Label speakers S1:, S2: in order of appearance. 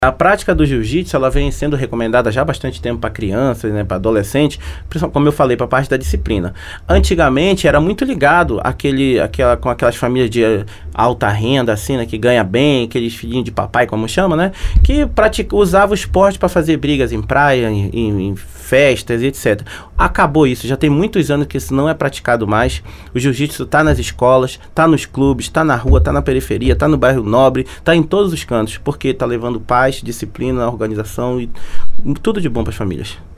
S1: A prática do jiu-jitsu, ela vem sendo recomendada já há bastante tempo para crianças, né, para adolescentes, principalmente, como eu falei, para a parte da disciplina. Antigamente era muito ligado com aquelas famílias de alta renda, assim, né, que ganha bem, aqueles filhinhos de papai, como chama, né, que usava o esporte para fazer brigas em praia, em festas, etc. Acabou isso, já tem muitos anos que isso não é praticado mais. O jiu-jitsu está nas escolas, está nos clubes, está na rua, está na periferia, está no bairro nobre, está em todos os cantos, porque está levando paz, disciplina, organização e tudo de bom para as famílias.